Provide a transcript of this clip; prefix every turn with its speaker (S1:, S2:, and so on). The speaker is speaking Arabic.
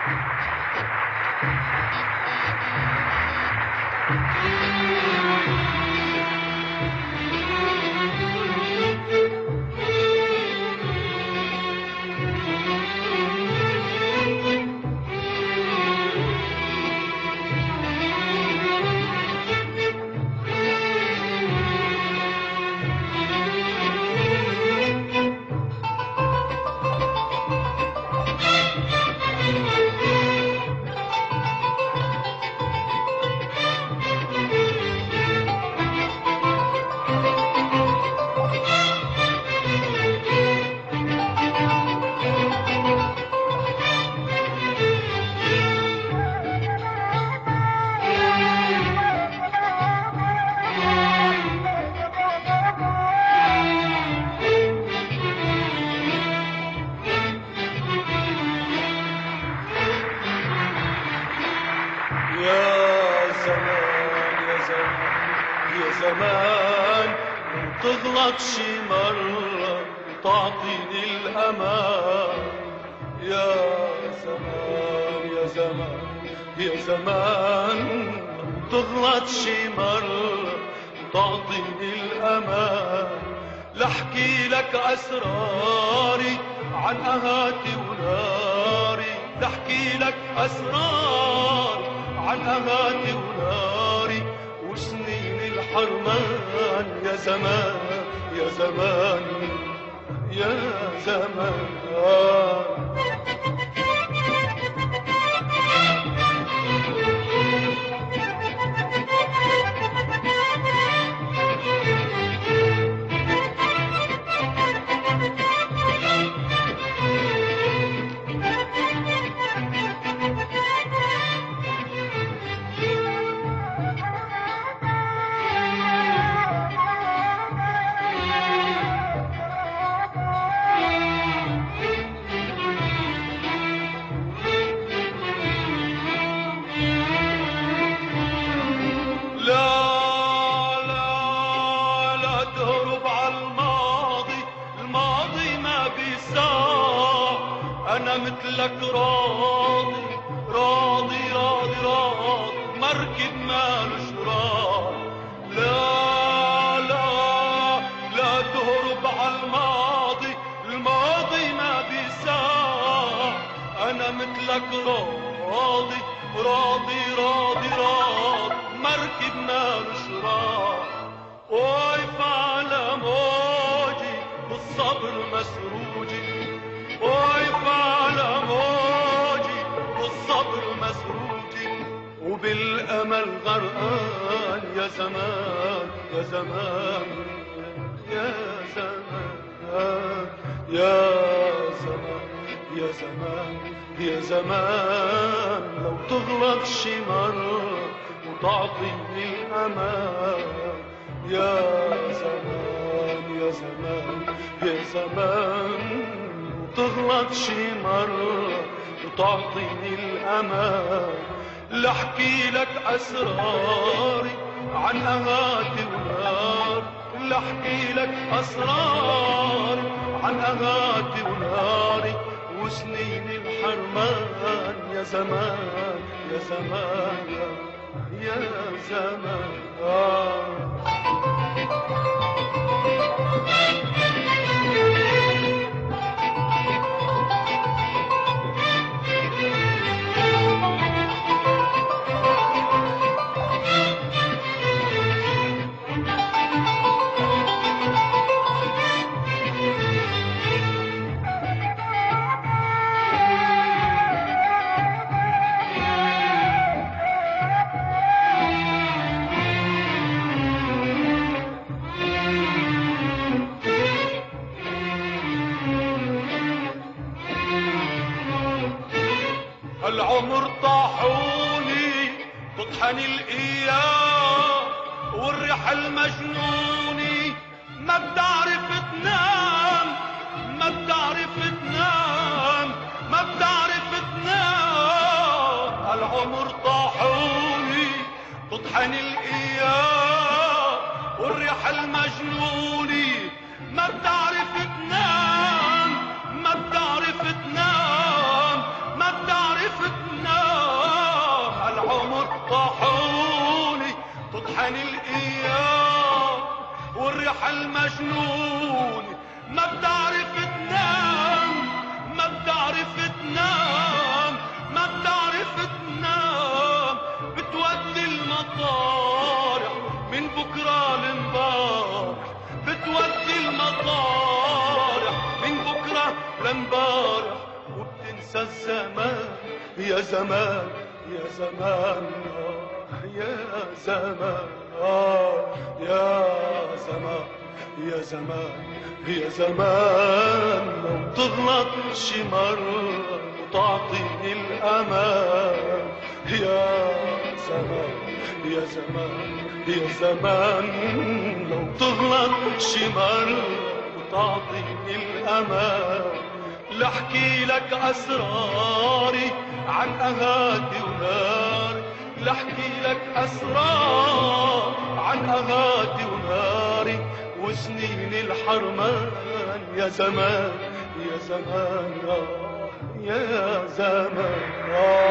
S1: زمان تغلط شي مرة تعطيني الأمان. يا زمان يا زمان يا زمان تغلط شي مرة تعطيني الأمان. لحكي لك أسراري عن أهاتي وناري، لحكي لك أسرار عن أهاتي وناري وسنين الحرمان. يا زمان يا زمان يا زمان أنا مثلك راضي راضي راضي راضي مركب مالوش راضي. لا لا لا تهرب عالماضي، الماضي ما بيساع. أنا مثلك راضي راضي راضي راضي مركب مالوش راضي. واقف على موجي بالصبر مسروجي، واقف على موجي والصبر مسروجي وبالأمل غرقان. يا زمان يا زمان يا زمان يا زمان يا زمان يا زمان لو تغلط شي مرة وتعطيني الأمان. يا زمان يا زمان يا زمان تغلط شي مرة وتعطيني الأمان. لحكي لك أسراري عن أهاتي ونار، لحكي لك أسراري عن أهاتي وناري وسنين الحرمان. يا زمان يا زمان يا زمان العمر طاحوني تطحن الأيام والريح المجنوني ما بتعرف تنام، ما بتعرف تنام، ما بتعرف تنام. العمر طاحوني تطحن الأيام والريح المجنوني ما بتعرف تنام، ما بتعرف تنام، ما بتعرف تنام. مجنوني ما بتعرف تنام، ما بتعرف تنام، ما بتعرف تنام، بتودي المطارح من بكرة لمبارح، بتودي المطارح من بكرة لمبارح، وبتنسى الزمان يا زمان يا زمان يا زمان يا زمان يا زمان يا زمان، لو تغلط شي مرة وتعطيني الأمان يا زمان يا زمان يا زمان، لو تغلط شي مرة وتعطيني الأمان، لحكي لك أسراري عن أهاتي وناري، لحكي لك أسرار عن أهاتي وناري، وسنين الحرمان يا زمان يا زمان يا زمان